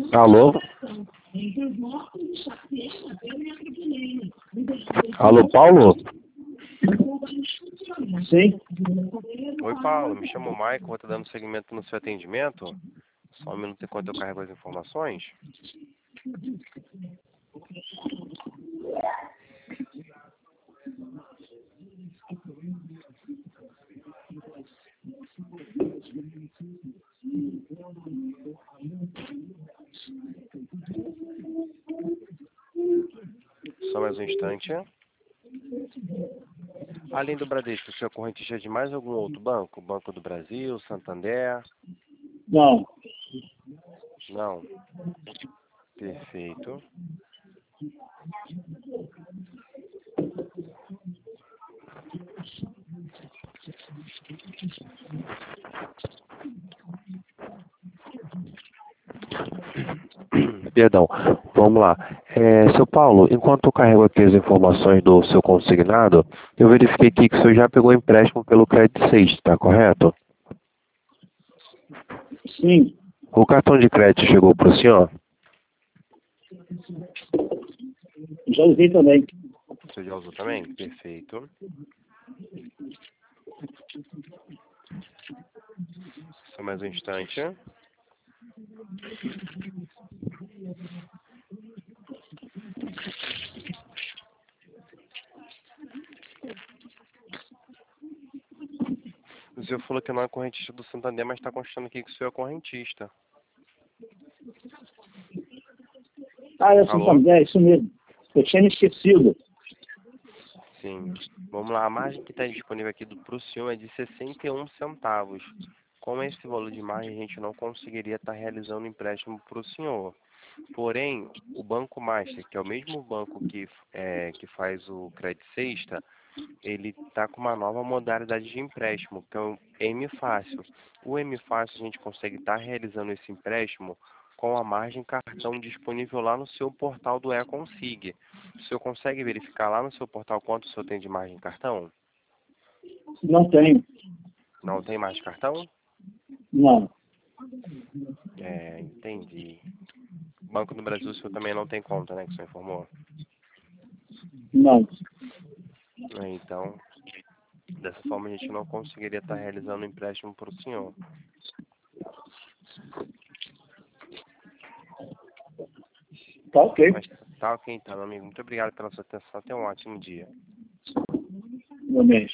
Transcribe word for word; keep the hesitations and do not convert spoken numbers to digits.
Alô? Alô, Paulo? Sim. Oi, Paulo. Me chamo Michael. Vou estar dando seguimento no seu atendimento. Só um minuto enquanto eu carrego as informações. Só mais um instante. Além do Bradesco, o senhor é correntista de mais algum outro banco? Banco do Brasil, Santander? Não. Não. Perfeito. Perdão, vamos lá. É, seu Paulo, enquanto eu carrego aqui as informações do seu consignado, eu verifiquei aqui que o senhor já pegou empréstimo pelo Credit Suisse, está correto? Sim. O cartão de crédito chegou para o senhor? Já usei também. Você já usou também? Perfeito. Só mais um instante. O senhor falou que não é correntista do Santander, mas está constando aqui que o senhor é correntista. Ah, é Alô? Santander, é isso mesmo. Eu tinha me esquecido. Sim. Vamos lá, a margem que está disponível aqui para o senhor é de sessenta e um centavos. Com esse valor de margem, a gente não conseguiria estar realizando empréstimo para o senhor. Porém, o Banco Master, que é o mesmo banco que, é, que faz o Credit Sexta, ele está com uma nova modalidade de empréstimo, que é o M Fácil. O M Fácil a gente consegue estar realizando esse empréstimo com a margem cartão disponível lá no seu portal do eConsig. O senhor consegue verificar lá no seu portal quanto o senhor tem de margem cartão? Não tenho. Não tem mais cartão? Não. É, entendi. Banco do Brasil o senhor também não tem conta, né, que o senhor informou? Não. É, então, dessa forma a gente não conseguiria estar realizando empréstimo para o senhor. Tá ok. Mas tá ok então, meu amigo. Muito obrigado pela sua atenção. Tenha um ótimo dia. Igualmente.